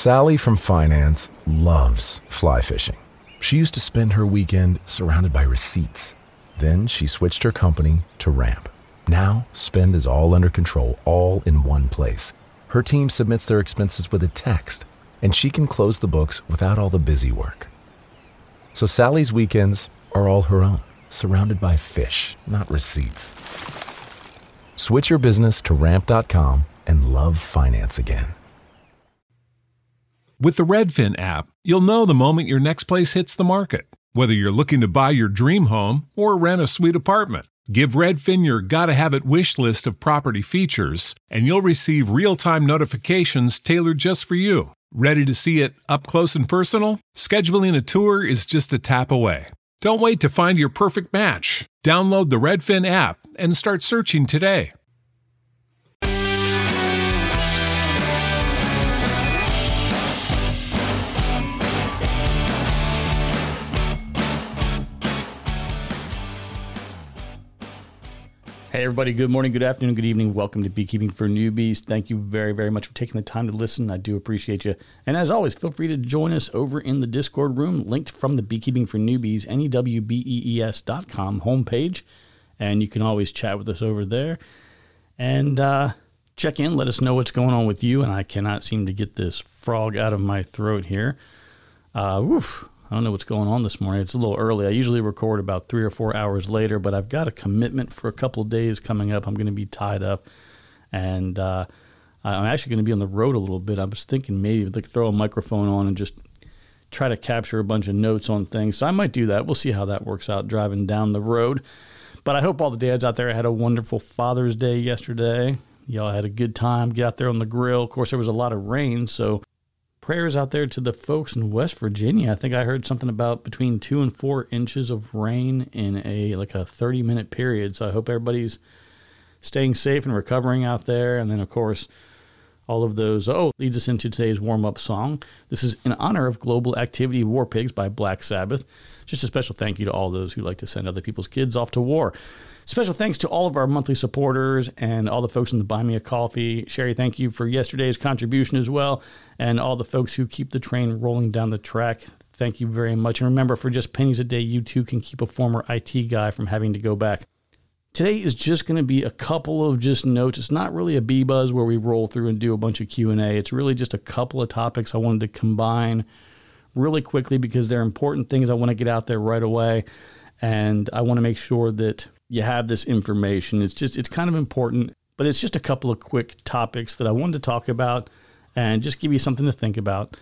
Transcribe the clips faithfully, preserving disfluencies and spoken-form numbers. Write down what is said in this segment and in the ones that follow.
Sally from finance loves fly fishing. She used to spend her weekend surrounded by receipts. Then she switched her company to Ramp. Now, spend is all under control, all in one place. Her team submits their expenses with a text, and she can close the books without all the busy work. So Sally's weekends are all her own, surrounded by fish, not receipts. Switch your business to ramp dot com and love finance again. With the Redfin app, you'll know the moment your next place hits the market. Whether you're looking to buy your dream home or rent a sweet apartment, give Redfin your gotta-have-it wish list of property features, and you'll receive real-time notifications tailored just for you. Ready to see it up close and personal? Scheduling a tour is just a tap away. Don't wait to find your perfect match. Download the Redfin app and start searching today. Hey everybody, good morning, good afternoon, good evening. Welcome to Beekeeping for Newbies. Thank you very, very much for taking the time to listen. I do appreciate you. And as always, feel free to join us over in the Discord room, linked from the Beekeeping for Newbies, N E W B E E S dot com homepage. And you can always chat with us over there. And uh, check in, let us know what's going on with you. And I cannot seem to get this frog out of my throat here. Uh, woof. I don't know what's going on this morning. It's a little early. I usually record about three or four hours later, but I've got a commitment for a couple of days coming up. I'm going to be tied up, and uh, I'm actually going to be on the road a little bit. I was thinking maybe like throw a microphone on and just try to capture a bunch of notes on things. So I might do that. We'll see how that works out driving down the road. But I hope all the dads out there had a wonderful Father's Day yesterday. Y'all had a good time. Get out there on the grill. Of course, there was a lot of rain, so prayers out there to the folks in West Virginia. I think I heard something about between two and four inches of rain in a like a thirty minute period. So I hope everybody's staying safe and recovering out there. And then, of course, all of those. Oh, leads us into today's warm up song. This is in honor of Global Activity War Pigs by Black Sabbath. Just a special thank you to all those who like to send other people's kids off to war. Special thanks to all of our monthly supporters and all the folks in the Buy Me a Coffee. Sherry, thank you for yesterday's contribution as well. And all the folks who keep the train rolling down the track. Thank you very much. And remember, for just pennies a day, you too can keep a former I T guy from having to go back. Today is just going to be a couple of just notes. It's not really a bee buzz where we roll through and do a bunch of Q and A. It's really just a couple of topics I wanted to combine really quickly because they're important things I want to get out there right away. And I want to make sure that you have this information. It's just, it's kind of important, but it's just a couple of quick topics that I wanted to talk about and just give you something to think about.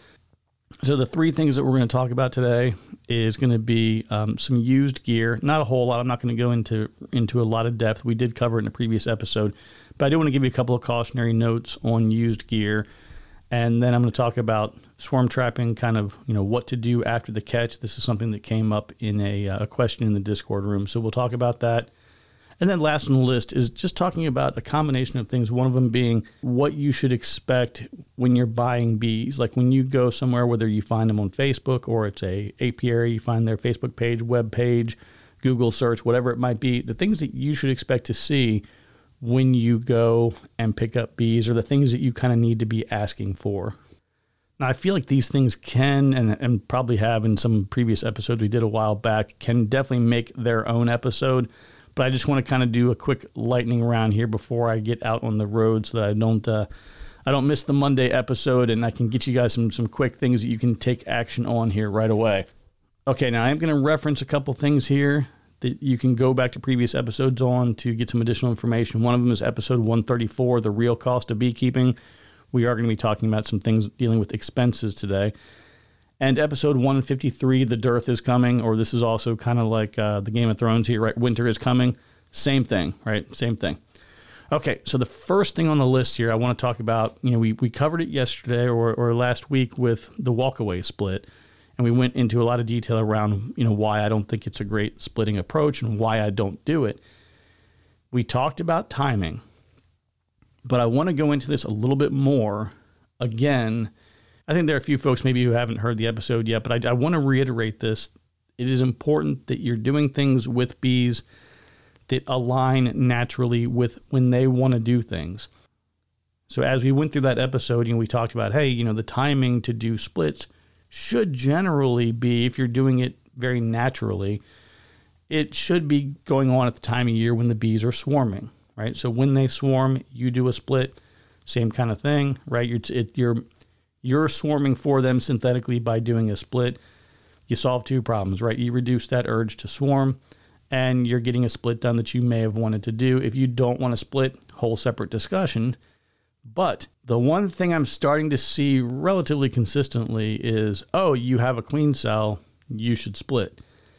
So the three things that we're going to talk about today is going to be um, some used gear. Not a whole lot. I'm not going to go into, into a lot of depth. We did cover it in a previous episode, but I do want to give you a couple of cautionary notes on used gear. And then I'm going to talk about swarm trapping, kind of, you know, what to do after the catch. This is something that came up in a, a question in the Discord room. So we'll talk about that. And then last on the list is just talking about a combination of things. One of them being what you should expect when you're buying bees. Like when you go somewhere, whether you find them on Facebook or it's a apiary, you find their Facebook page, web page, Google search, whatever it might be, the things that you should expect to see when you go and pick up bees are the things that you kind of need to be asking for. Now, I feel like these things can, and, and probably have in some previous episodes we did a while back, can definitely make their own episode. But I just want to kind of do a quick lightning round here before I get out on the road so that I don't uh, I don't miss the Monday episode and I can get you guys some some quick things that you can take action on here right away. Okay, now I'm going to reference a couple things here that you can go back to previous episodes on to get some additional information. One of them is episode one thirty-four, The Real Cost of Beekeeping. We are going to be talking about some things dealing with expenses today. And episode one fifty-three, The Dearth is Coming, or this is also kind of like uh, the Game of Thrones here, right? Winter is coming. Same thing, right? Same thing. Okay, so the first thing on the list here I want to talk about, you know, we, we covered it yesterday or, or last week with the walkaway split, and we went into a lot of detail around, you know, why I don't think it's a great splitting approach and why I don't do it. We talked about timing, but I want to go into this a little bit more. Again, I think there are a few folks maybe who haven't heard the episode yet, but I, I want to reiterate this. It is important that you're doing things with bees that align naturally with when they want to do things. So as we went through that episode, you know, we talked about, hey, you know, the timing to do splits should generally be, if you're doing it very naturally, it should be going on at the time of year when the bees are swarming, right? So when they swarm, you do a split, same kind of thing, right? You're, it, you're, you're swarming for them synthetically by doing a split. You solve two problems, right? You reduce that urge to swarm, and you're getting a split done that you may have wanted to do. If you don't want to split, whole separate discussion. But the one thing I'm starting to see relatively consistently is, oh, you have a queen cell, you should split.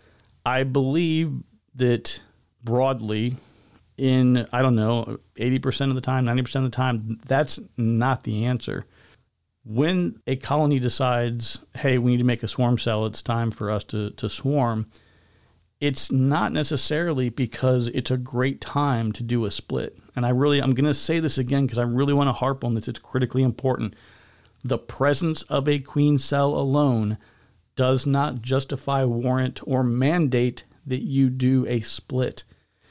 I believe that broadly in, I don't know, eighty percent of the time, ninety percent of the time, that's not the answer. When a colony decides, hey, we need to make a swarm cell, it's time for us to, to swarm, it's not necessarily because it's a great time to do a split. And I really, I'm going to say this again because I really want to harp on this. It's critically important. The presence of a queen cell alone does not justify, warrant, or mandate that you do a split.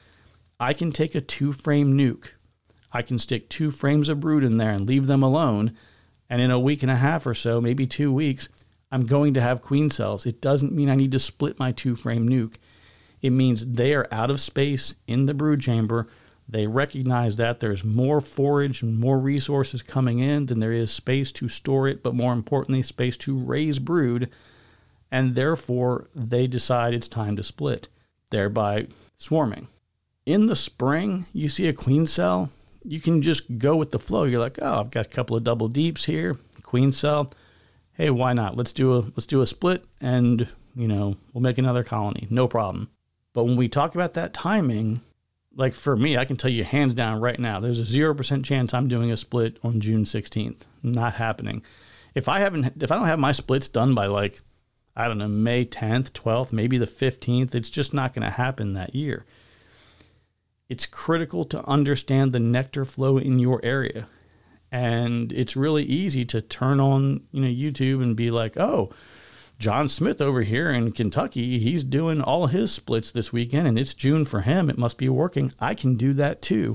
I can take a two-frame nuke. I can stick two frames of brood in there and leave them alone. And in a week and a half or so, maybe two weeks, I'm going to have queen cells. It doesn't mean I need to split my two-frame nuke. It means they are out of space in the brood chamber. They recognize that there's more forage and more resources coming in than there is space to store it, but more importantly, space to raise brood. And therefore, they decide it's time to split, thereby swarming. In the spring, you see a queen cell, you can just go with the flow. You're like, oh, I've got a couple of double deeps here, queen cell. Hey, why not? Let's do a let's do a split, and you know we'll make another colony, no problem. But when we talk about that timing, like for me, I can tell you hands down right now, there's a zero percent chance I'm doing a split on June sixteenth. Not happening. If I haven't, if I don't have my splits done by like, I don't know, May tenth, twelfth, maybe the fifteenth, it's just not going to happen that year. It's critical to understand the nectar flow in your area. And it's really easy to turn on, you know, YouTube and be like, oh, John Smith over here in Kentucky, he's doing all his splits this weekend and it's June for him. It must be working. I can do that too.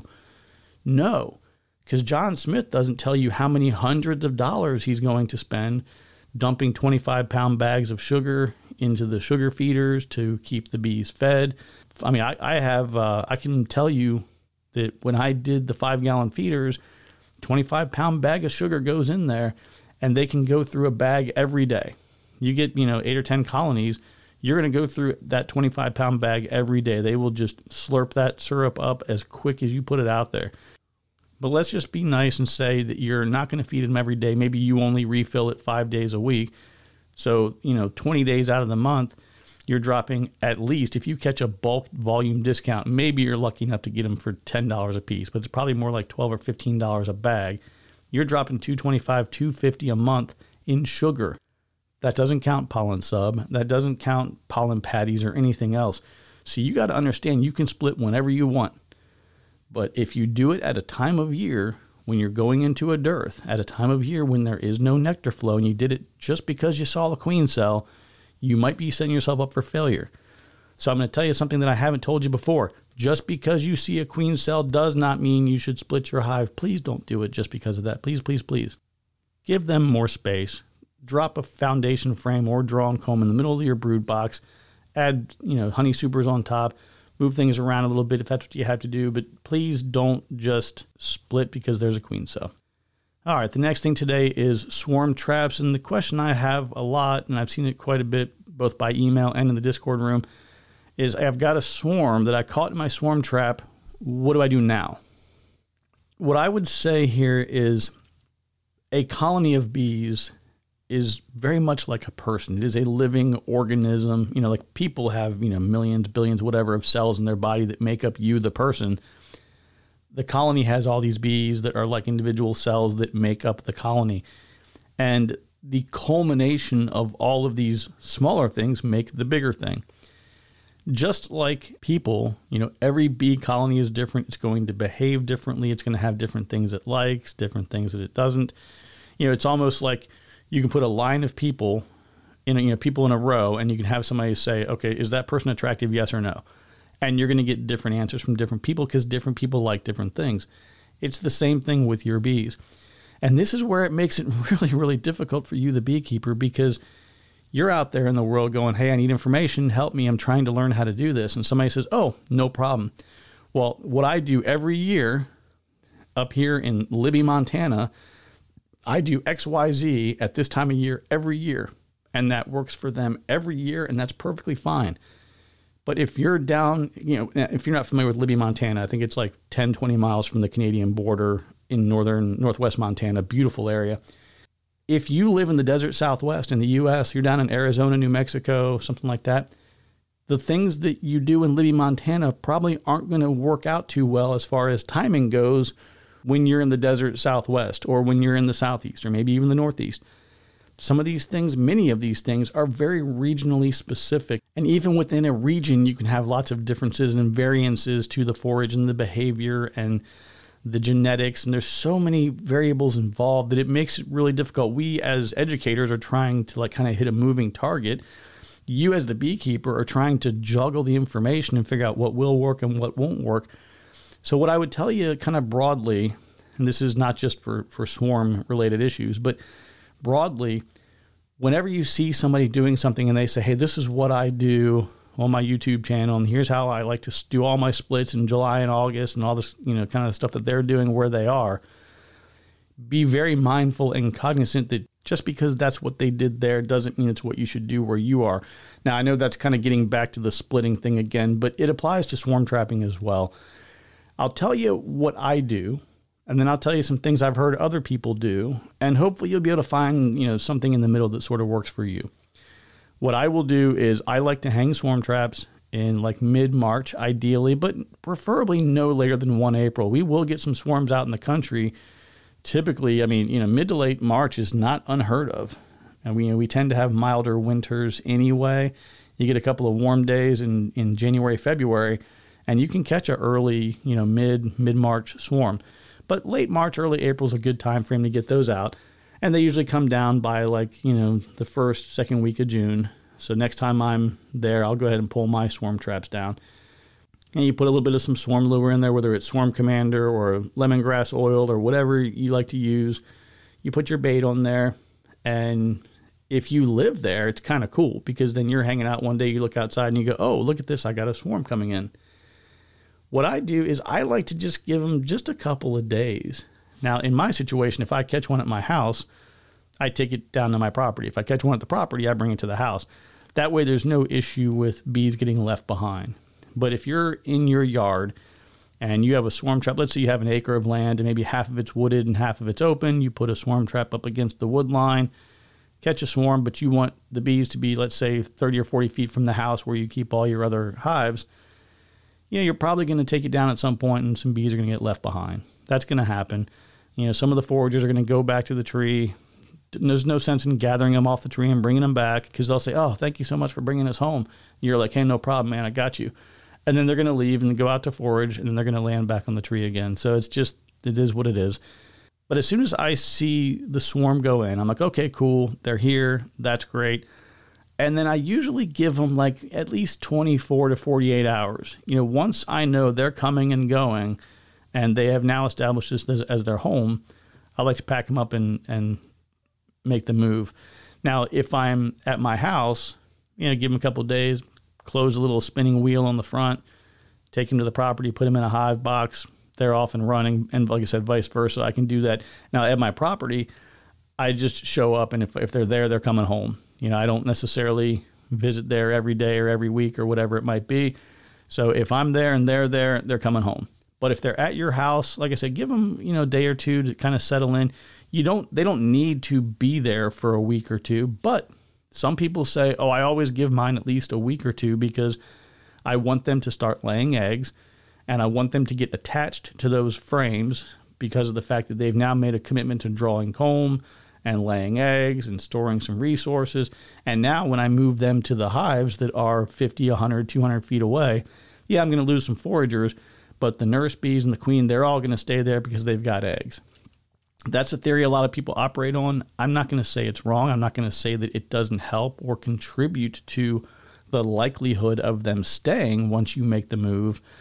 No, because John Smith doesn't tell you how many hundreds of dollars he's going to spend dumping twenty-five pound bags of sugar into the sugar feeders to keep the bees fed. I mean, I, I have, uh, I can tell you that when I did the five gallon feeders, twenty-five pound bag of sugar goes in there and they can go through a bag every day. You get, you know, eight or ten colonies, you're going to go through that twenty-five pound bag every day. They will just slurp that syrup up as quick as you put it out there. But let's just be nice and say that you're not going to feed them every day. Maybe you only refill it five days a week. So, you know, twenty days out of the month, you're dropping at least, if you catch a bulk volume discount, maybe you're lucky enough to get them for ten dollars a piece, but it's probably more like twelve or fifteen dollars a bag. You're dropping two twenty-five, two fifty a month in sugar. That doesn't count pollen sub. That doesn't count pollen patties or anything else. So you got to understand you can split whenever you want. But if you do it at a time of year when you're going into a dearth, at a time of year when there is no nectar flow, and you did it just because you saw a queen cell, you might be setting yourself up for failure. So I'm going to tell you something that I haven't told you before. Just because you see a queen cell does not mean you should split your hive. Please don't do it just because of that. Please, please, please. Give them more space. Drop a foundation frame or drawn comb in the middle of your brood box. Add, you know, honey supers on top. Move things around a little bit if that's what you have to do. But please don't just split because there's a queen cell. All right, the next thing today is swarm traps. And the question I have a lot, and I've seen it quite a bit, both by email and in the Discord room, is I've got a swarm that I caught in my swarm trap. What do I do now? What I would say here is a colony of bees is very much like a person. It is a living organism. You know, like people have, you know, millions, billions, whatever of cells in their body that make up you, the person. The colony has all these bees that are like individual cells that make up the colony. And the culmination of all of these smaller things make the bigger thing. Just like people, you know, every bee colony is different. It's going to behave differently. It's going to have different things it likes, different things that it doesn't. You know, it's almost like you can put a line of people in, you know, people in a row, and you can have somebody say, okay, is that person attractive? Yes or no? And you're going to get different answers from different people because different people like different things. It's the same thing with your bees. And this is where it makes it really, really difficult for you, the beekeeper, because you're out there in the world going, hey, I need information. Help me. I'm trying to learn how to do this. And somebody says, oh, no problem. Well, what I do every year up here in Libby, Montana, I do X Y Z at this time of year every year. And that works for them every year. And that's perfectly fine. But if you're down, you know, if you're not familiar with Libby, Montana, I think it's like ten, twenty miles from the Canadian border in northern, northwest Montana, beautiful area. If you live in the desert Southwest in the U S, you're down in Arizona, New Mexico, something like that, the things that you do in Libby, Montana probably aren't going to work out too well as far as timing goes when you're in the desert Southwest or when you're in the Southeast or maybe even the Northeast. Some of these things, many of these things are very regionally specific. And even within a region, you can have lots of differences and variances to the forage and the behavior and the genetics. And there's so many variables involved that it makes it really difficult. We as educators are trying to like kind of hit a moving target. You as the beekeeper are trying to juggle the information and figure out what will work and what won't work. So what I would tell you kind of broadly, and this is not just for, for swarm related issues, but broadly, whenever you see somebody doing something and they say, hey, this is what I do on my YouTube channel, and here's how I like to do all my splits in July and August and all this, you know, kind of stuff that they're doing where they are, be very mindful and cognizant that just because that's what they did there doesn't mean it's what you should do where you are. Now, I know that's kind of getting back to the splitting thing again, but it applies to swarm trapping as well. I'll tell you what I do, and then I'll tell you some things I've heard other people do, and hopefully you'll be able to find, you know, something in the middle that sort of works for you. What I will do is I like to hang swarm traps in like mid-March, ideally, but preferably no later than the first of April. We will get some swarms out in the country. Typically, I mean, you know, mid to late March is not unheard of. And we, you know, we tend to have milder winters anyway. You get a couple of warm days in, in January, February, and you can catch a early, you know, mid, mid-March swarm. But late March, early April is a good time frame to get those out. And they usually come down by like, you know, the first, second week of June. So next time I'm there, I'll go ahead and pull my swarm traps down. And you put a little bit of some swarm lure in there, whether it's Swarm Commander or lemongrass oil or whatever you like to use. You put your bait on there. And if you live there, it's kind of cool because then you're hanging out one day, you look outside and you go, oh, look at this, I got a swarm coming in. What I do is I like to just give them just a couple of days. Now, in my situation, if I catch one at my house, I take it down to my property. If I catch one at the property, I bring it to the house. That way, there's no issue with bees getting left behind. But if you're in your yard and you have a swarm trap, let's say you have an acre of land and maybe half of it's wooded and half of it's open, you put a swarm trap up against the wood line, catch a swarm, but you want the bees to be, let's say, thirty or forty feet from the house where you keep all your other hives, you know, you're probably going to take it down at some point and some bees are going to get left behind. That's going to happen. You know, some of the foragers are going to go back to the tree. There's no sense in gathering them off the tree and bringing them back because they'll say, oh, thank you so much for bringing us home. You're like, hey, no problem, man, I got you. And then they're going to leave and go out to forage, and then they're going to land back on the tree again. So it's just, it is what it is. But as soon as I see the swarm go in, I'm like, okay, cool, they're here, that's great. And then I usually give them like at least twenty-four to forty-eight hours. You know, once I know they're coming and going, and they have now established this as, as their home, I like to pack them up and, and make the move. Now, if I'm at my house, you know, give them a couple of days, close a little spinning wheel on the front, take them to the property, put them in a hive box, they're off and running. And like I said, vice versa, I can do that. Now, at my property, I just show up, and if, if they're there, they're coming home. You know, I don't necessarily visit there every day or every week or whatever it might be. So if I'm there and they're there, they're coming home. But if they're at your house, like I said, give them, you know, a day or two to kind of settle in. You don't, they don't need to be there for a week or two, but some people say, oh, I always give mine at least a week or two because I want them to start laying eggs and I want them to get attached to those frames because of the fact that they've now made a commitment to drawing comb and laying eggs and storing some resources. And now when I move them to the hives that are fifty, one hundred, two hundred feet away, yeah, I'm going to lose some foragers, but the nurse bees and the queen, they're all going to stay there because they've got eggs. That's a theory a lot of people operate on. I'm not going to say it's wrong. I'm not going to say that it doesn't help or contribute to the likelihood of them staying once you make the move.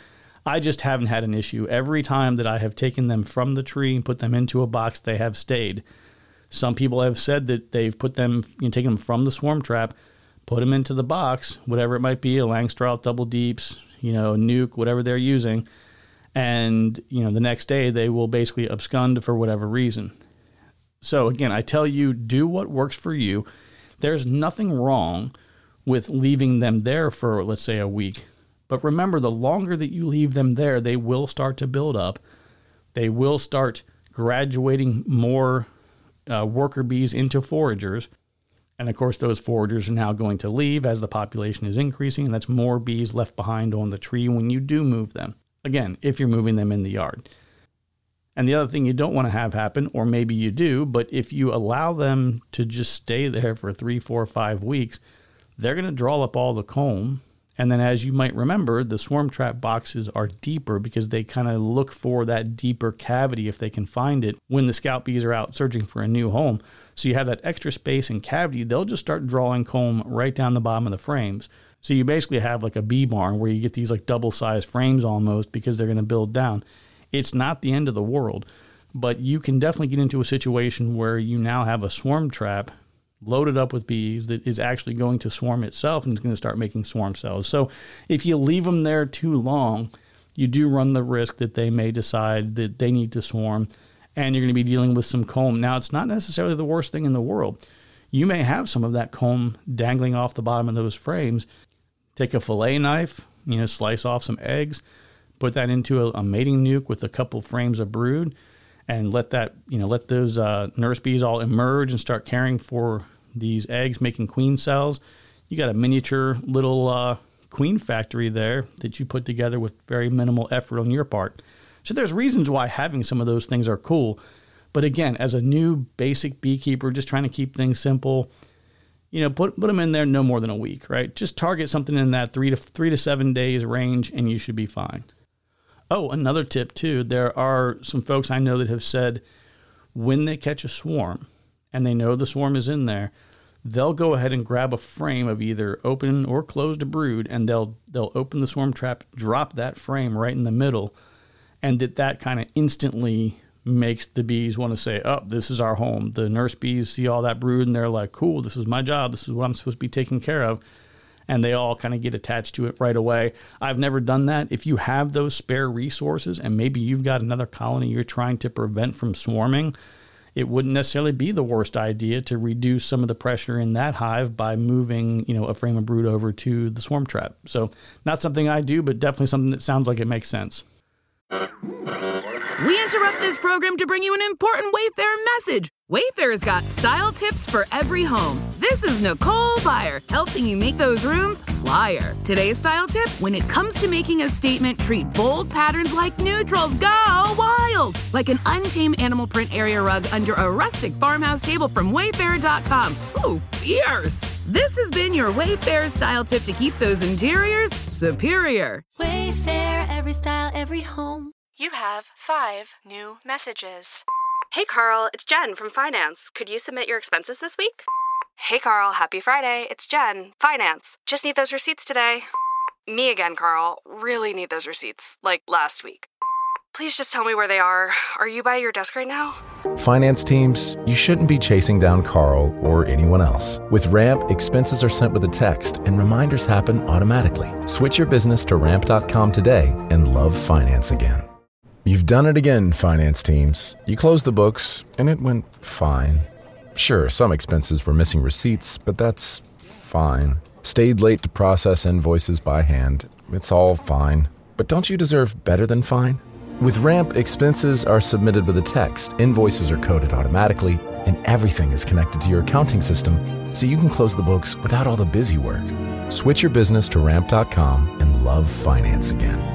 I just haven't had an issue. Every time that I have taken them from the tree and put them into a box, they have stayed. Some people have said that they've put them, you know, taken them from the swarm trap, put them into the box, whatever it might be, a Langstroth, double deeps, you know, a nuke, whatever they're using. And, you know, the next day they will basically abscond for whatever reason. So again, I tell you, do what works for you. There's nothing wrong with leaving them there for, let's say, a week. But remember, the longer that you leave them there, they will start to build up. They will start graduating more uh, worker bees into foragers. And of course, those foragers are now going to leave as the population is increasing. And that's more bees left behind on the tree when you do move them. Again, if you're moving them in the yard. And the other thing you don't want to have happen, or maybe you do, but if you allow them to just stay there for three, four, five weeks, they're going to draw up all the comb. And then, as you might remember, the swarm trap boxes are deeper because they kind of look for that deeper cavity if they can find it when the scout bees are out searching for a new home. So you have that extra space and cavity. They'll just start drawing comb right down the bottom of the frames. So you basically have like a bee barn where you get these like double-sized frames almost because they're going to build down. It's not the end of the world, but you can definitely get into a situation where you now have a swarm trap loaded up with bees that is actually going to swarm itself and is going to start making swarm cells. So if you leave them there too long, you do run the risk that they may decide that they need to swarm, and you're going to be dealing with some comb. Now, it's not necessarily the worst thing in the world. You may have some of that comb dangling off the bottom of those frames. Take a fillet knife, you know, slice off some eggs, put that into a, a mating nuke with a couple frames of brood, and let that, you know, let those uh, nurse bees all emerge and start caring for these eggs, making queen cells. You got a miniature little uh, queen factory there that you put together with very minimal effort on your part. So there's reasons why having some of those things are cool. But again, as a new basic beekeeper, just trying to keep things simple, you know, put put them in there no more than a week, right? Just target something in that three to three to seven days range, and you should be fine. Oh, another tip too. There are some folks I know that have said when they catch a swarm and they know the swarm is in there, they'll go ahead and grab a frame of either open or closed brood, and they'll they'll open the swarm trap, drop that frame right in the middle, and that that kind of instantly makes the bees want to say, oh, this is our home. The nurse bees see all that brood and they're like, cool, this is my job. This is what I'm supposed to be taking care of. And they all kind of get attached to it right away. I've never done that. If you have those spare resources and maybe you've got another colony you're trying to prevent from swarming, it wouldn't necessarily be the worst idea to reduce some of the pressure in that hive by moving, you know, a frame of brood over to the swarm trap. So not something I do, but definitely something that sounds like it makes sense. We interrupt this program to bring you an important Wayfair message. Wayfair's got style tips for every home. This is Nicole Byer, helping you make those rooms flyer. Today's style tip: when it comes to making a statement, treat bold patterns like neutrals. Go wild! Like an untamed animal print area rug under a rustic farmhouse table from Wayfair dot com. Ooh, fierce! This has been your Wayfair style tip to keep those interiors superior. Wayfair, every style, every home. You have five new messages. Hey Carl, it's Jen from Finance. Could you submit your expenses this week? Hey Carl, happy Friday. It's Jen, Finance. Just need those receipts today. Me again, Carl. Really need those receipts, like last week. Please just tell me where they are. Are you by your desk right now? Finance teams, you shouldn't be chasing down Carl or anyone else. With Ramp, expenses are sent with a text and reminders happen automatically. Switch your business to ramp dot com today and love finance again. You've done it again, finance teams. You closed the books, and it went fine. Sure, some expenses were missing receipts, but that's fine. Stayed late to process invoices by hand. It's all fine. But don't you deserve better than fine? With Ramp, expenses are submitted with a text, invoices are coded automatically, and everything is connected to your accounting system, so you can close the books without all the busy work. Switch your business to ramp dot com and love finance again.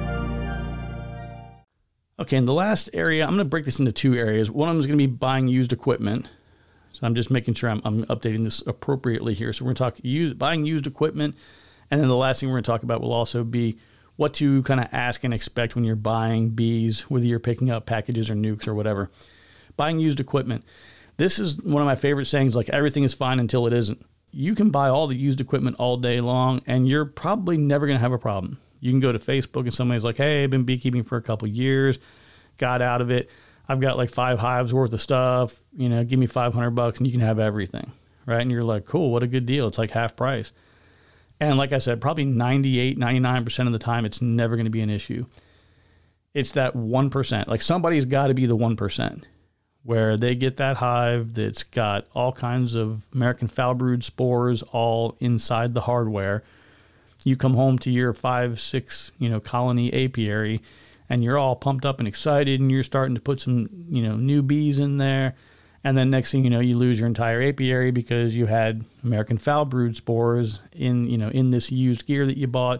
Okay, in the last area, I'm going to break this into two areas. One of them is going to be buying used equipment. So I'm just making sure I'm, I'm updating this appropriately here. So we're going to talk use, buying used equipment. And then the last thing we're going to talk about will also be what to kind of ask and expect when you're buying bees, whether you're picking up packages or nukes or whatever. Buying used equipment. This is one of my favorite sayings, like everything is fine until it isn't. You can buy all the used equipment all day long, and you're probably never going to have a problem. You can go to Facebook and somebody's like, hey, I've been beekeeping for a couple years, got out of it. I've got like five hives worth of stuff, you know, give me five hundred bucks and you can have everything, right? And you're like, cool, what a good deal. It's like half price. And like I said, probably ninety-eight, ninety-nine percent of the time, it's never going to be an issue. It's that one percent. Like somebody's got to be the one percent where they get that hive that's got all kinds of American foul brood spores all inside the hardware. You come home to your five, six, you know, colony apiary, and you're all pumped up and excited, and you're starting to put some, you know, new bees in there. And then next thing you know, you lose your entire apiary because you had American foul brood spores in, you know, in this used gear that you bought,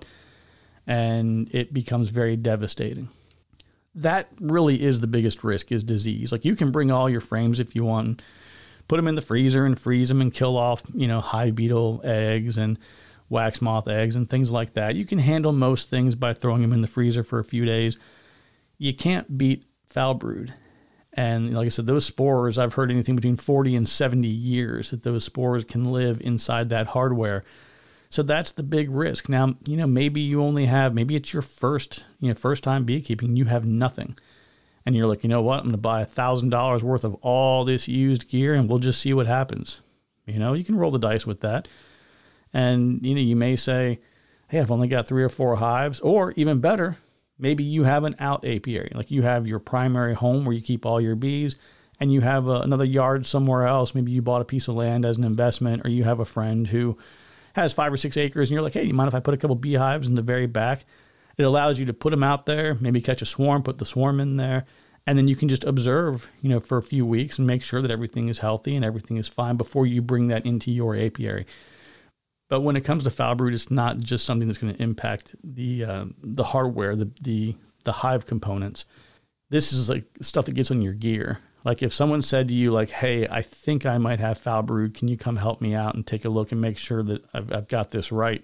and it becomes very devastating. That really is the biggest risk, is disease. Like, you can bring all your frames if you want, put them in the freezer and freeze them and kill off, you know, hive beetle eggs and wax moth eggs and things like that. You can handle most things by throwing them in the freezer for a few days. You can't beat foul brood. And like I said, those spores, I've heard anything between forty and seventy years that those spores can live inside that hardware. So that's the big risk. Now, you know, maybe you only have, maybe it's your first, you know, first time beekeeping, you have nothing. And you're like, you know what, I'm going to buy a thousand dollars worth of all this used gear and we'll just see what happens. You know, you can roll the dice with that. And, you know, you may say, hey, I've only got three or four hives, or even better, maybe you have an out apiary. Like, you have your primary home where you keep all your bees, and you have a, another yard somewhere else. Maybe you bought a piece of land as an investment, or you have a friend who has five or six acres and you're like, hey, you mind if I put a couple beehives in the very back? It allows you to put them out there, maybe catch a swarm, put the swarm in there, and then you can just observe, you know, for a few weeks and make sure that everything is healthy and everything is fine before you bring that into your apiary. But when it comes to foul brood, it's not just something that's going to impact the uh, the hardware, the, the the hive components. This is like stuff that gets on your gear. Like, if someone said to you, like, hey, I think I might have foul brood, can you come help me out and take a look and make sure that I've, I've got this right?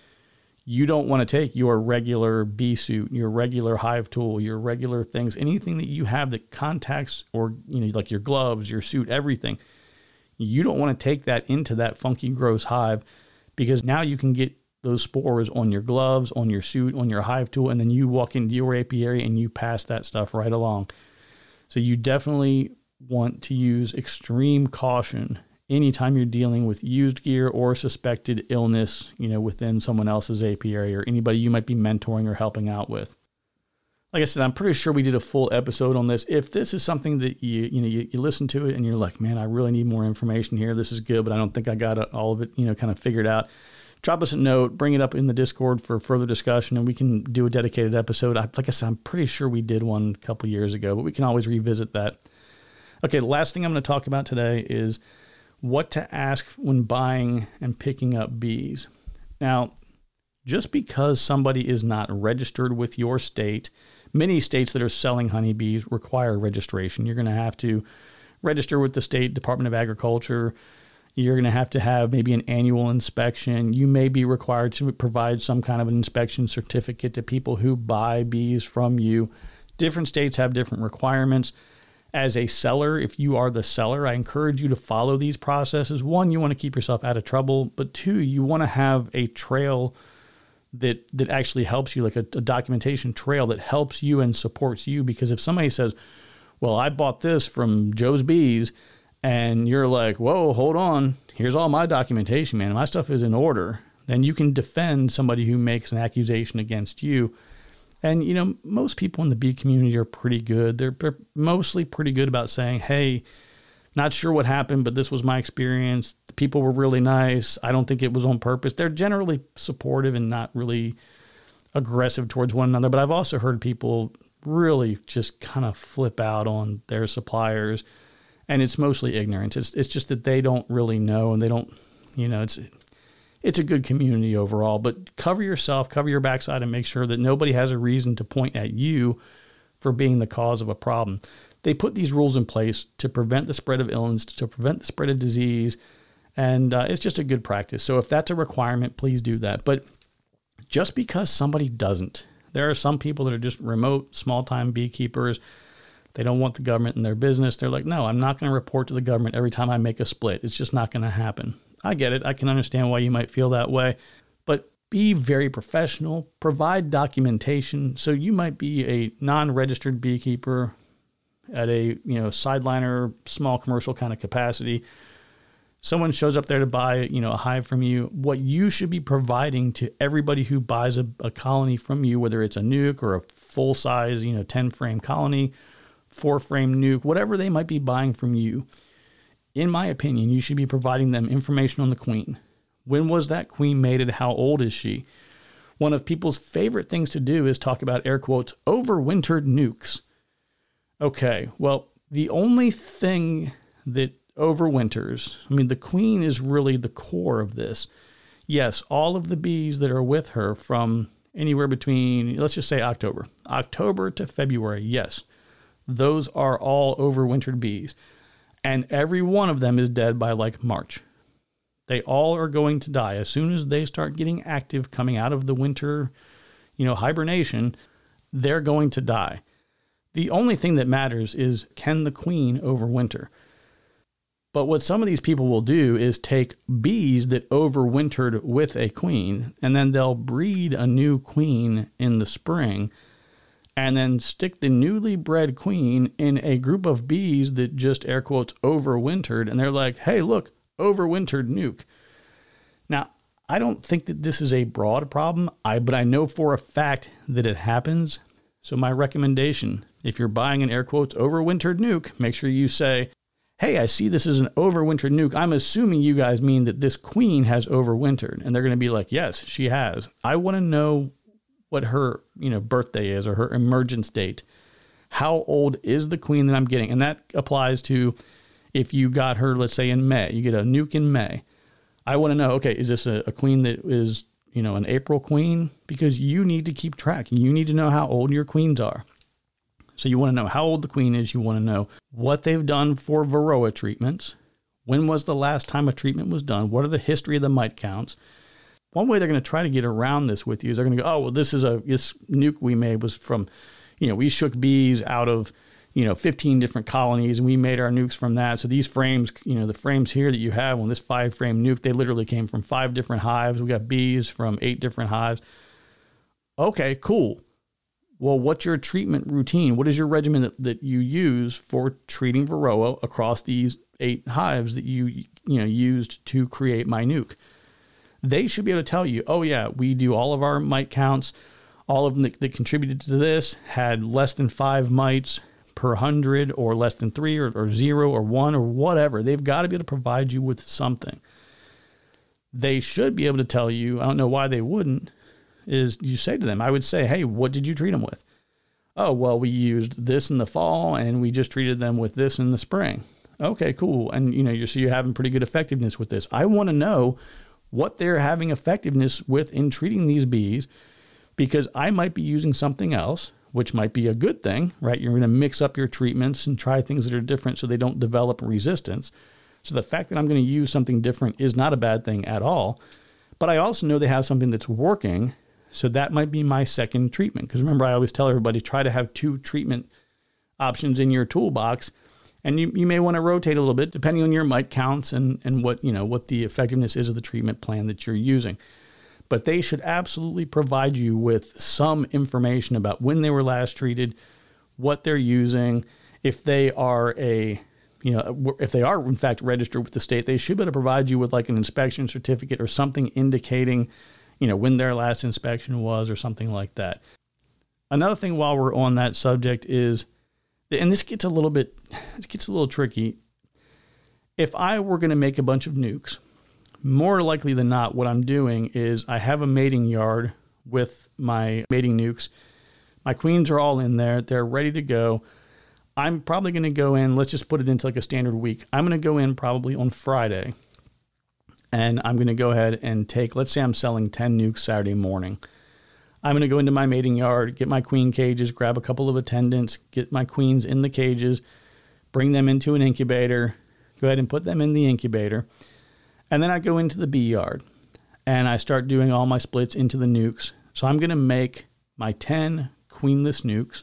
You don't want to take your regular bee suit, your regular hive tool, your regular things, anything that you have that contacts, or, you know, like your gloves, your suit, everything. You don't want to take that into that funky, gross hive, because now you can get those spores on your gloves, on your suit, on your hive tool, and then you walk into your apiary and you pass that stuff right along. So you definitely want to use extreme caution anytime you're dealing with used gear or suspected illness, you know, within someone else's apiary or anybody you might be mentoring or helping out with. Like I said, I'm pretty sure we did a full episode on this. If this is something that you, you know, you, you listen to it and you're like, man, I really need more information here. This is good, but I don't think I got all of it, you know, kind of figured out. Drop us a note, bring it up in the Discord for further discussion, and we can do a dedicated episode. I, like I said, I'm pretty sure we did one a couple years ago, but we can always revisit that. Okay, the last thing I'm going to talk about today is what to ask when buying and picking up bees. Now, just because somebody is not registered with your state, many states that are selling honeybees require registration. You're going to have to register with the state Department of Agriculture. You're going to have to have maybe an annual inspection. You may be required to provide some kind of an inspection certificate to people who buy bees from you. Different states have different requirements. As a seller, if you are the seller, I encourage you to follow these processes. One, you want to keep yourself out of trouble, but two, you want to have a trail that that actually helps you, like a, a documentation trail that helps you and supports you. Because if somebody says, well, I bought this from Joe's Bees, and you're like, whoa, hold on, here's all my documentation, man, my stuff is in order, then you can defend somebody who makes an accusation against you. And, you know, most people in the bee community are pretty good. They're, they're mostly pretty good about saying, hey, not sure what happened, but this was my experience. The people were really nice. I don't think it was on purpose. They're generally supportive and not really aggressive towards one another. But I've also heard people really just kind of flip out on their suppliers. And it's mostly ignorance. It's it's just that they don't really know, and they don't, you know, it's it's a good community overall. But cover yourself, cover your backside, and make sure that nobody has a reason to point at you for being the cause of a problem. They put these rules in place to prevent the spread of illness, to prevent the spread of disease, and uh, it's just a good practice. So if that's a requirement, please do that. But just because somebody doesn't, there are some people that are just remote, small-time beekeepers. They don't want the government in their business. They're like, no, I'm not going to report to the government every time I make a split. It's just not going to happen. I get it. I can understand why you might feel that way. But be very professional, provide documentation. So you might be a non-registered beekeeper at a, you know, sideliner, small commercial kind of capacity. Someone shows up there to buy, you know, a hive from you. What you should be providing to everybody who buys a, a colony from you, whether it's a nuke or a full size, you know, ten frame colony, four frame nuke, whatever they might be buying from you. In my opinion, you should be providing them information on the queen. When was that queen mated? How old is she? One of people's favorite things to do is talk about, air quotes, overwintered nukes. Okay, well, the only thing that overwinters, I mean, the queen is really the core of this. Yes, all of the bees that are with her from anywhere between, let's just say October, October to February, yes, those are all overwintered bees. And every one of them is dead by like March. They all are going to die. As soon as they start getting active, coming out of the winter, you know, hibernation, they're going to die. The only thing that matters is, can the queen overwinter? But what some of these people will do is take bees that overwintered with a queen, and then they'll breed a new queen in the spring, and then stick the newly bred queen in a group of bees that just, air quotes, overwintered. And they're like, hey, look, overwintered nuke. Now, I don't think that this is a broad problem, I but I know for a fact that it happens. So my recommendation, if you're buying an, air quotes, overwintered nuke, make sure you say, hey, I see this is an overwintered nuke. I'm assuming you guys mean that this queen has overwintered. And they're going to be like, yes, she has. I want to know what her, you know, birthday is or her emergence date. How old is the queen that I'm getting? And that applies to if you got her, let's say in May, you get a nuke in May. I want to know, okay, is this a, a queen that is, you know, an April queen? Because you need to keep track. You need to know how old your queens are. So you want to know how old the queen is. You want to know what they've done for Varroa treatments. When was the last time a treatment was done? What are the history of the mite counts? One way they're going to try to get around this with you is they're going to go, oh, well, this is a, this nuke we made was from, you know, we shook bees out of, you know, fifteen different colonies and we made our nukes from that. So these frames, you know, the frames here that you have on this five frame nuke, they literally came from five different hives. We got bees from eight different hives. Okay, cool. Well, what's your treatment routine? What is your regimen that, that you use for treating Varroa across these eight hives that you, you know, used to create my nuke? They should be able to tell you, oh yeah, we do all of our mite counts. All of them that, that contributed to this had less than five mites per hundred or less than three or, or zero or one or whatever. They've got to be able to provide you with something. They should be able to tell you, I don't know why they wouldn't, is you say to them, I would say, hey, what did you treat them with? Oh, well, we used this in the fall and we just treated them with this in the spring. Okay, cool. And you know, you're, so you're having pretty good effectiveness with this. I want to know what they're having effectiveness with in treating these bees, because I might be using something else, which might be a good thing, right? You're going to mix up your treatments and try things that are different so they don't develop resistance. So the fact that I'm going to use something different is not a bad thing at all. But I also know they have something that's working. So that might be my second treatment. Because remember, I always tell everybody, try to have two treatment options in your toolbox. And you, you may want to rotate a little bit depending on your mite counts and, and what, you know, what the effectiveness is of the treatment plan that you're using. But they should absolutely provide you with some information about when they were last treated, what they're using. If they are a, you know, if they are in fact registered with the state, they should be able to provide you with like an inspection certificate or something indicating, you know, when their last inspection was or something like that. Another thing while we're on that subject is, and this gets a little bit, it gets a little tricky. If I were going to make a bunch of nukes, more likely than not, what I'm doing is I have a mating yard with my mating nukes. My queens are all in there. They're ready to go. I'm probably going to go in, let's just put it into like a standard week. I'm going to go in probably on Friday. And I'm going to go ahead and take, let's say I'm selling ten nukes Saturday morning. I'm going to go into my mating yard, get my queen cages, grab a couple of attendants, get my queens in the cages, bring them into an incubator, go ahead and put them in the incubator. And then I go into the bee yard and I start doing all my splits into the nukes. So I'm going to make my ten queenless nukes,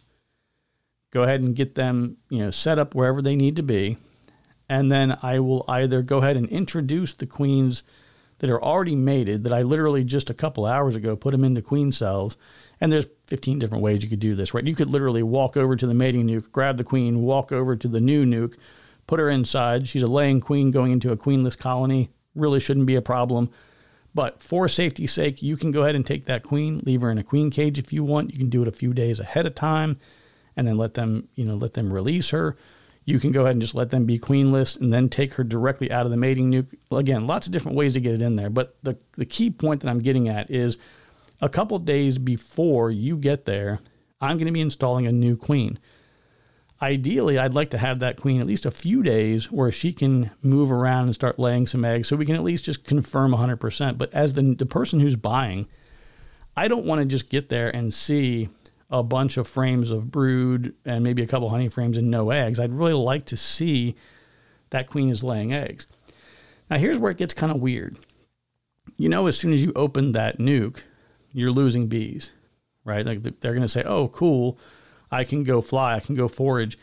go ahead and get them, you know, set up wherever they need to be. And then I will either go ahead and introduce the queens that are already mated that I literally just a couple hours ago put them into queen cells. And there's fifteen different ways you could do this, right? You could literally walk over to the mating nuke, grab the queen, walk over to the new nuke, put her inside. She's a laying queen going into a queenless colony. Really shouldn't be a problem. But for safety's sake, you can go ahead and take that queen, leave her in a queen cage if you want. You can do it a few days ahead of time and then let them, you know, let them release her. You can go ahead and just let them be queenless and then take her directly out of the mating nuke. Again, lots of different ways to get it in there. But the, the key point that I'm getting at is a couple days before you get there, I'm going to be installing a new queen. Ideally, I'd like to have that queen at least a few days where she can move around and start laying some eggs so we can at least just confirm one hundred percent. But as the, the person who's buying, I don't want to just get there and see a bunch of frames of brood and maybe a couple honey frames and no eggs. I'd really like to see that queen is laying eggs. Now, here's where it gets kind of weird. You know, as soon as you open that nuke, you're losing bees, right? Like they're going to say, oh, cool. I can go fly, I can go forage.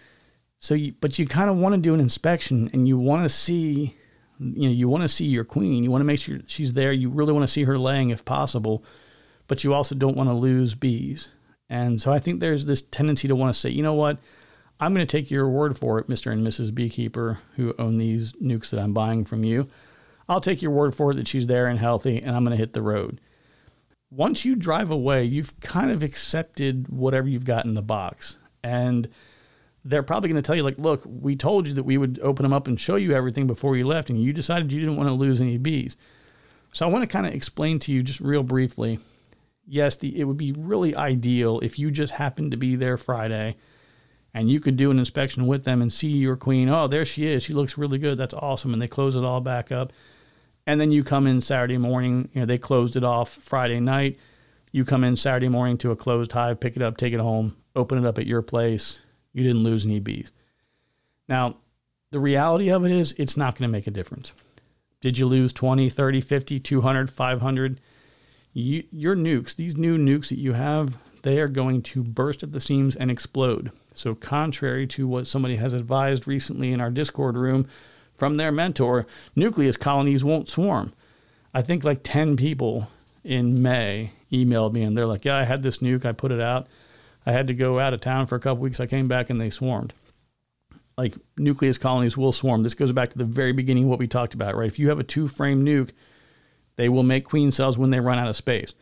So, you, but you kind of want to do an inspection and you want to see, you know, you want to see your queen. You want to make sure she's there. You really want to see her laying if possible, but you also don't want to lose bees. And so I think there's this tendency to want to say, you know what, I'm going to take your word for it, Mister and Missus Beekeeper, who own these nukes that I'm buying from you. I'll take your word for it that she's there and healthy, and I'm going to hit the road. Once you drive away, you've kind of accepted whatever you've got in the box. And they're probably going to tell you, like, look, we told you that we would open them up and show you everything before you left, and you decided you didn't want to lose any bees. So I want to kind of explain to you just real briefly, yes, the, it would be really ideal if you just happened to be there Friday and you could do an inspection with them and see your queen. Oh, there she is. She looks really good. That's awesome. And they close it all back up. And then you come in Saturday morning, you know, they closed it off Friday night. You come in Saturday morning to a closed hive, pick it up, take it home, open it up at your place. You didn't lose any bees. Now, the reality of it is it's not going to make a difference. Did you lose twenty, thirty, fifty, two hundred, five hundred? You, your nukes, these new nukes that you have, they are going to burst at the seams and explode. So contrary to what somebody has advised recently in our Discord room, from their mentor, nucleus colonies won't swarm. I think like ten people in May emailed me and they're like, yeah, I had this nuke. I put it out. I had to go out of town for a couple weeks. I came back and they swarmed. Like nucleus colonies will swarm. This goes back to the very beginning of what we talked about, right? If you have a two-frame nuke, they will make queen cells when they run out of space.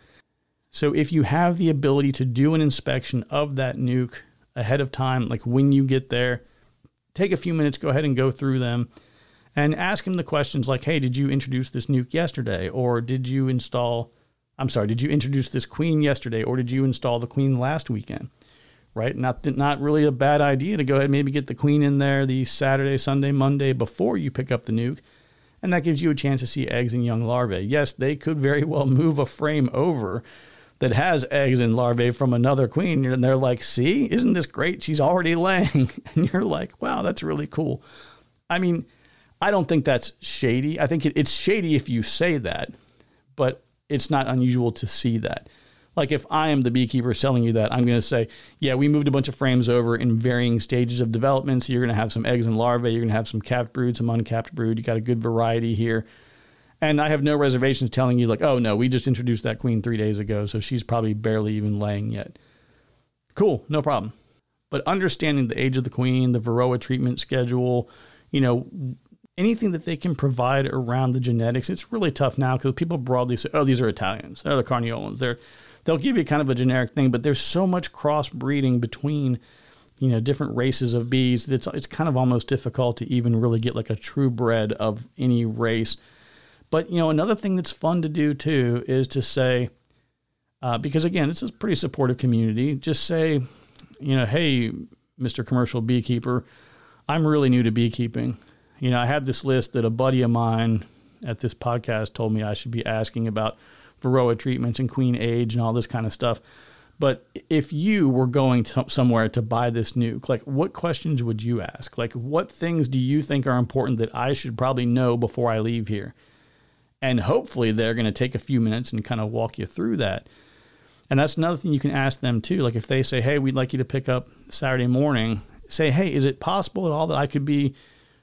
So if you have the ability to do an inspection of that nuke ahead of time, like when you get there, take a few minutes, go ahead and go through them. And ask him the questions like, hey, did you introduce this nuke yesterday? Or did you install, I'm sorry, did you introduce this queen yesterday? Or did you install the queen last weekend? Right? Not, not really a bad idea to go ahead and maybe get the queen in there the Saturday, Sunday, Monday before you pick up the nuke. And that gives you a chance to see eggs and young larvae. Yes, they could very well move a frame over that has eggs and larvae from another queen. And they're like, see, isn't this great? She's already laying. And you're like, wow, that's really cool. I mean, I don't think that's shady. I think it, it's shady if you say that, but it's not unusual to see that. Like if I am the beekeeper selling you that, I'm going to say, yeah, we moved a bunch of frames over in varying stages of development. So you're going to have some eggs and larvae. You're going to have some capped brood, some uncapped brood. You got a good variety here. And I have no reservations telling you like, oh no, we just introduced that queen three days ago. So she's probably barely even laying yet. Cool. No problem. But understanding the age of the queen, the Varroa treatment schedule, you know, anything that they can provide around the genetics. It's really tough now because people broadly say, oh, these are Italians. They're the Carniolans. They're, they'll give you kind of a generic thing, but there's so much crossbreeding between, you know, different races of bees that it's, it's kind of almost difficult to even really get like a true bred of any race. But, you know, another thing that's fun to do too is to say, uh, because again, it's a pretty supportive community, just say, you know, hey, Mister Commercial Beekeeper, I'm really new to beekeeping. You know, I have this list that a buddy of mine at this podcast told me I should be asking about Varroa treatments and queen age and all this kind of stuff. But if you were going to somewhere to buy this nuke, like what questions would you ask? Like what things do you think are important that I should probably know before I leave here? And hopefully they're going to take a few minutes and kind of walk you through that. And that's another thing you can ask them too. Like if they say, hey, we'd like you to pick up Saturday morning, say, hey, is it possible at all that I could be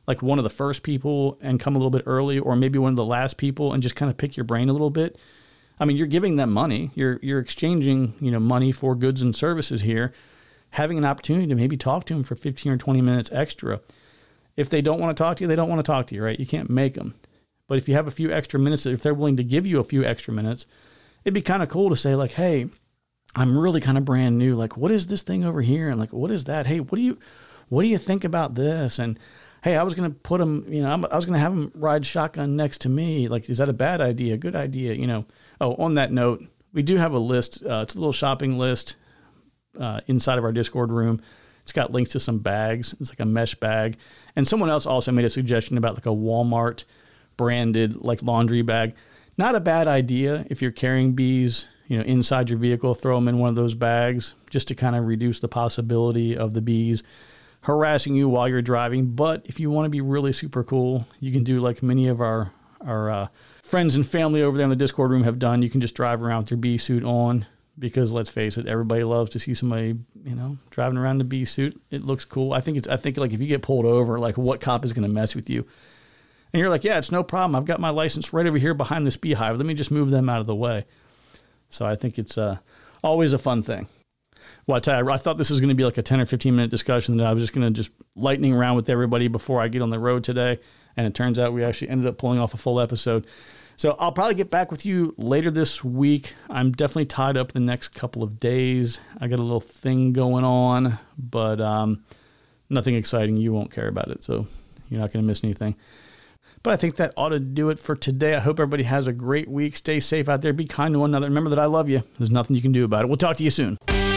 like one of the first people and come a little bit early, or maybe one of the last people and just kind of pick your brain a little bit. I mean, you're giving them money. You're you're exchanging, you know, money for goods and services here. Having an opportunity to maybe talk to them for fifteen or twenty minutes extra. If they don't want to talk to you, they don't want to talk to you, right? You can't make them. But if you have a few extra minutes, if they're willing to give you a few extra minutes, it'd be kind of cool to say like, hey, I'm really kind of brand new. Like, what is this thing over here? And like, what is that? Hey, what do you, what do you think about this? And hey, I was going to put them, you know, I was going to have them ride shotgun next to me. Like, is that a bad idea? Good idea? You know? Oh, on that note, we do have a list. Uh, it's a little shopping list uh, inside of our Discord room. It's got links to some bags. It's like a mesh bag. And someone else also made a suggestion about like a Walmart branded like laundry bag. Not a bad idea if you're carrying bees, you know, inside your vehicle, throw them in one of those bags just to kind of reduce the possibility of the bees harassing you while you're driving. But if you want to be really super cool, you can do like many of our, our uh, friends and family over there in the Discord room have done. You can just drive around with your bee suit on. Because let's face it, everybody loves to see somebody, you know, driving around in a bee suit. It looks cool. I think it's, I think like if you get pulled over, like what cop is going to mess with you? And you're like, yeah, it's no problem. I've got my license right over here behind this beehive. Let me just move them out of the way. So I think it's uh, always a fun thing. Well, I tell you, I thought this was going to be like a ten or fifteen minute discussion that I was just going to just lightning around with everybody before I get on the road today. And it turns out we actually ended up pulling off a full episode. So I'll probably get back with you later this week. I'm definitely tied up the next couple of days. I got a little thing going on, but um, nothing exciting. You won't care about it, so you're not going to miss anything. But I think that ought to do it for today. I hope everybody has a great week. Stay safe out there. Be kind to one another. Remember that I love you. There's nothing you can do about it. We'll talk to you soon.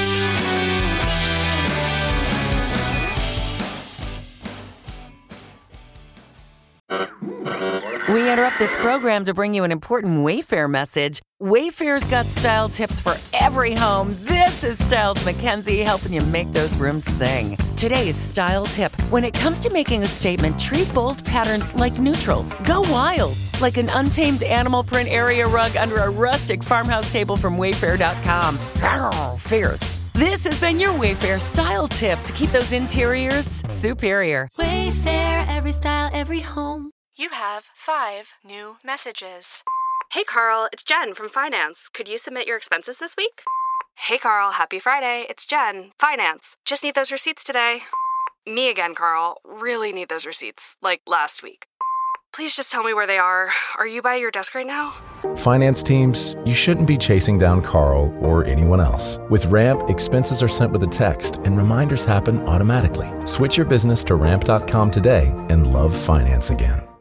We interrupt this program to bring you an important Wayfair message. Wayfair's got style tips for every home. This is Styles McKenzie helping you make those rooms sing. Today's style tip. When it comes to making a statement, treat bold patterns like neutrals. Go wild, like an untamed animal print area rug under a rustic farmhouse table from Wayfair dot com. Arr, fierce. This has been your Wayfair style tip to keep those interiors superior. Wayfair, every style, every home. You have five new messages. Hey, Carl, it's Jen from Finance. Could you submit your expenses this week? Hey, Carl, happy Friday. It's Jen, Finance. Just need those receipts today. Me again, Carl. Really need those receipts, like last week. Please just tell me where they are. Are you by your desk right now? Finance teams, you shouldn't be chasing down Carl or anyone else. With Ramp, expenses are sent with a text and reminders happen automatically. Switch your business to ramp dot com today and love finance again.